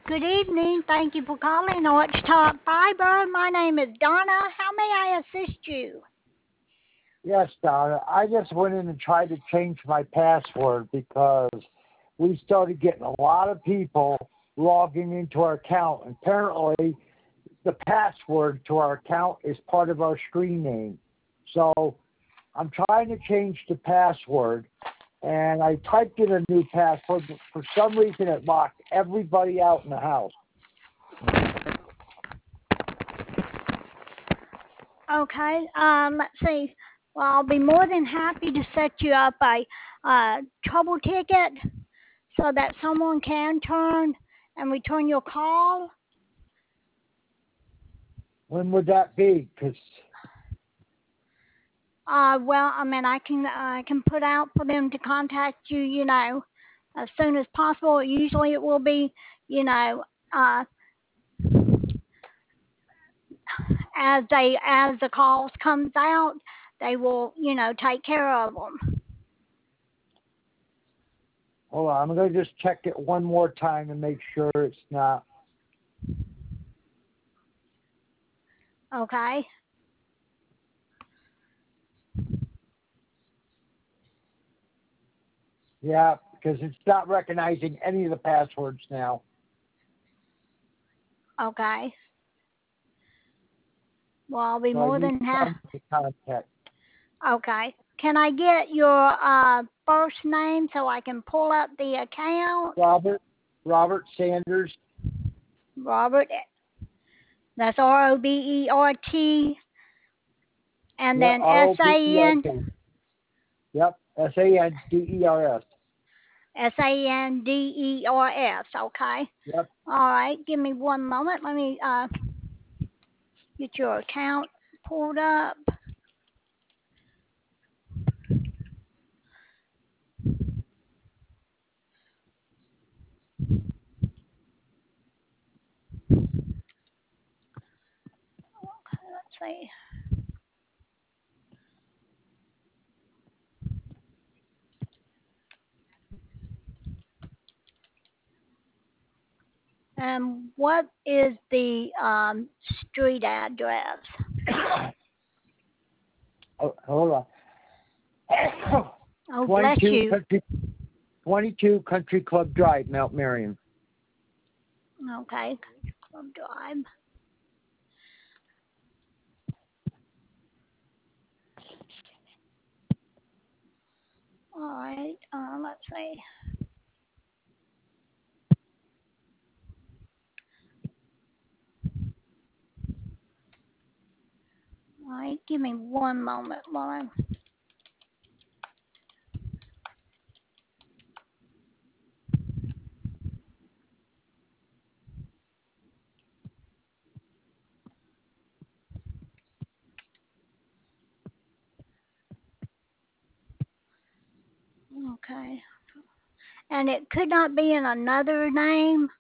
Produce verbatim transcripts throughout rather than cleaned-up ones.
Good evening. Thank you for calling Orange Talk Fiber. My name is Donna. How may I assist you? Yes, Donna. I just went in and tried to change my password because we started getting a lot of people logging into our account. And apparently, the password to our account is part of our screen name. So I'm trying to change the password, and I typed in a new password, but for some reason it locked everybody out in the house. Okay. Um, let's see. Well, I'll be more than happy to set you up a uh, trouble ticket so that someone can turn and return your call. When would that be? Because Uh, well, I mean, I can I can put out for them to contact you. You know, as soon as possible. Usually, it will be, you know, uh, as they as the calls comes out, they will, you know, take care of them. hold on, I'm going to just check it one more time and make sure it's not. Okay. Yeah, because it's not recognizing any of the passwords now. Okay. Well, I'll be So I more need than happy. someone to contact. Okay. Can I get your uh, first name so I can pull up the account? Robert, Robert Sanders. Robert. That's R O B E R T. And Yeah, then R S O B E A R N. T. Yep, S A N D E R S. S A N D E R S. Okay. Yep. All right. Give me one moment. Let me uh, get your account pulled up. Okay, let's see. Um, what is the um, street address? Oh, hold on. Oh, bless twenty-two you. Country, twenty-two Country Club Drive, Mount Marion. Okay. Club Drive. All right. Uh, let's see. All right. Give me one moment, Lauren. Okay. And it could not be in another name.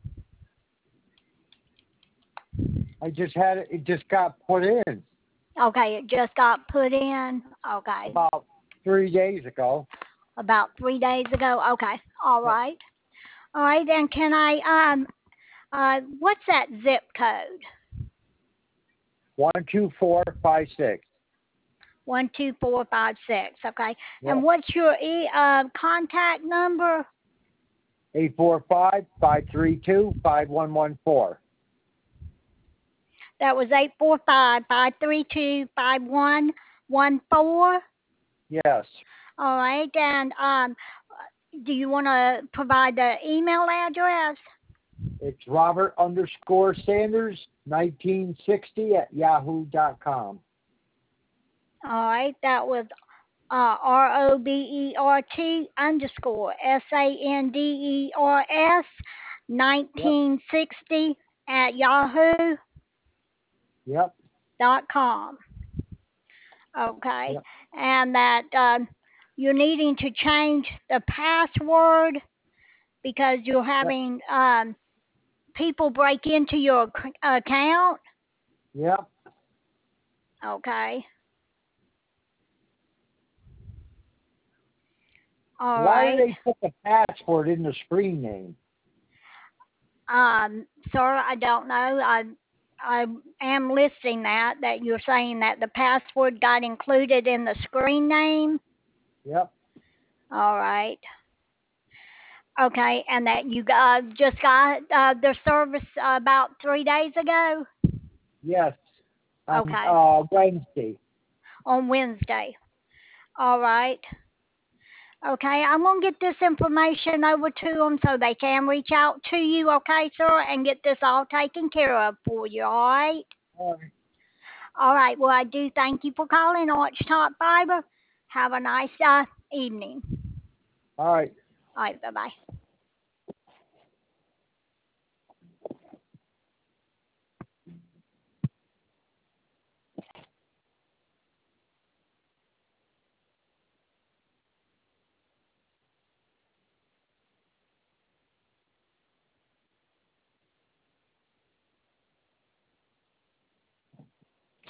I just had it, it just got put in Okay, it just got put in. Okay. about three days ago. About three days ago. Okay. All Yep. right. All right. Then can I um uh what's that zip code? one two four five six. One two four five six. Okay. And Yep. what's your e uh, contact number? eight four five, five three two, five one one four. That was eight four five five three two five one one four. Yes. All right. And um, do you want to provide the email address? It's Robert underscore Sanders nineteen sixty at yahoo dot com. All right. That was uh, R O B E R T underscore S A N D E R S Yep. nineteen sixty at yahoo Yep. dot com. Okay. Yep. And that um, you're needing to change the password because you're Yep. having um, people break into your c- account. Yep. Okay. All Why do right. they put the password in the screen name? Um, sir, I don't know. I I am listing that that you're saying that the password got included in the screen name. Yep. All right. Okay, and that you uh, just got uh, their service uh, about three days ago. Yes. On Okay, uh, Wednesday. on Wednesday. All right. Okay, I'm gonna get this information over to them so they can reach out to you. Okay, sir, and get this all taken care of for you. All right. All right. All right. Well, I do thank you for calling Arch Top Fiber. Have a nice uh, evening. All right. All right. Bye bye.